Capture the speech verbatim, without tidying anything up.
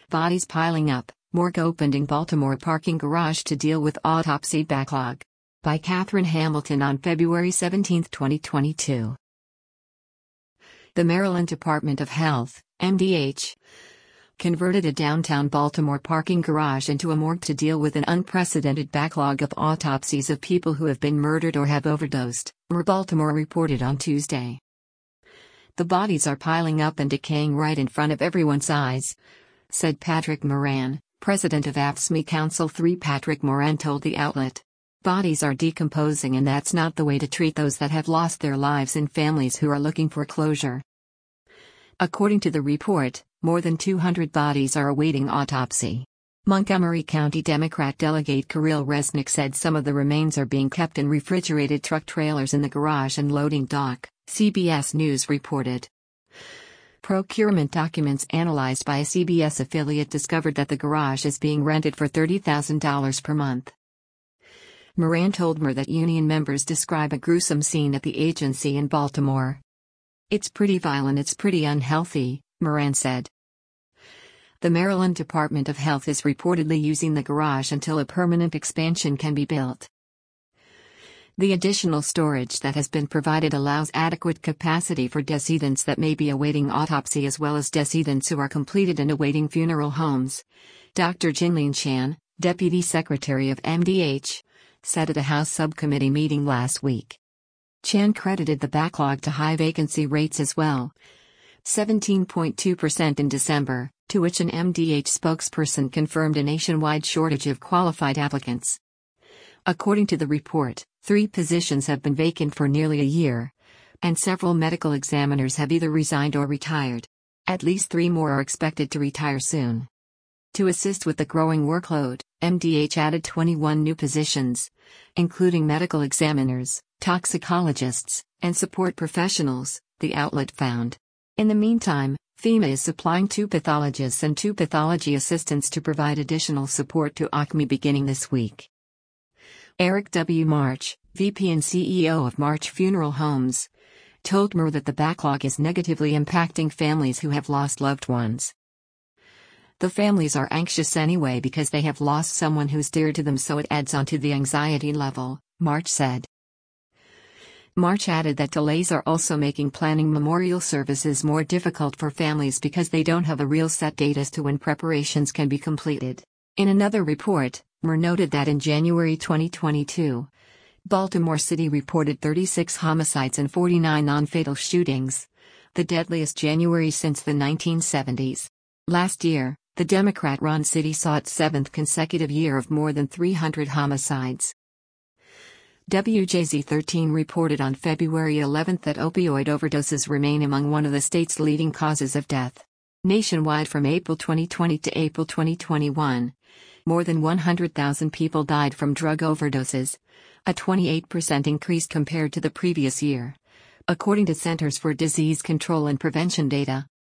Bodies piling up, morgue opened in Baltimore parking garage to deal with autopsy backlog. By Catherine Hamilton on February seventeenth, twenty twenty-two. The Maryland Department of Health, M D H, converted a downtown Baltimore parking garage into a morgue to deal with an unprecedented backlog of autopsies of people who have been murdered or have overdosed, Mer Baltimore reported on Tuesday. The bodies are piling up and decaying right in front of everyone's eyes, said Patrick Moran, president of A F S M E Council three. Patrick Moran told the outlet. Bodies are decomposing, and that's not the way to treat those that have lost their lives and families who are looking for closure. According to the report, more than two hundred bodies are awaiting autopsy. Montgomery County Democrat Delegate Kirill Resnick said some of the remains are being kept in refrigerated truck trailers in the garage and loading dock, C B S News reported. Procurement documents analyzed by a C B S affiliate discovered that the garage is being rented for thirty thousand dollars per month. Moran told Mer that union members describe a gruesome scene at the agency in Baltimore. "It's pretty violent, it's pretty unhealthy," Moran said. The Maryland Department of Health is reportedly using the garage until a permanent expansion can be built. The additional storage that has been provided allows adequate capacity for decedents that may be awaiting autopsy as well as decedents who are completed and awaiting funeral homes. Doctor Jinlin Chan, Deputy Secretary of M D H, said at a House subcommittee meeting last week. Chan credited the backlog to high vacancy rates as well, seventeen point two percent in December, to which an M D H spokesperson confirmed a nationwide shortage of qualified applicants. According to the report, three positions have been vacant for nearly a year, and several medical examiners have either resigned or retired. At least three more are expected to retire soon. To assist with the growing workload, M D H added twenty-one new positions, including medical examiners, toxicologists, and support professionals, the outlet found. In the meantime, FEMA is supplying two pathologists and two pathology assistants to provide additional support to A C M E beginning this week. Eric W. March, V P and C E O of March Funeral Homes, told Mer that the backlog is negatively impacting families who have lost loved ones. "The families are anxious anyway because they have lost someone who's dear to them, so it adds on to the anxiety level," March said. March added that delays are also making planning memorial services more difficult for families because they don't have a real set date as to when preparations can be completed. In another report, Mer noted that in January twenty twenty-two, Baltimore City reported thirty-six homicides and forty-nine non-fatal shootings, the deadliest January since the nineteen seventies. Last year, the Democrat-run city saw its seventh consecutive year of more than three hundred homicides. W J Z thirteen reported on February eleventh that opioid overdoses remain among one of the state's leading causes of death. Nationwide from April twenty twenty to April twenty twenty-one, more than one hundred thousand people died from drug overdoses, a twenty-eight percent increase compared to the previous year, according to Centers for Disease Control and Prevention data.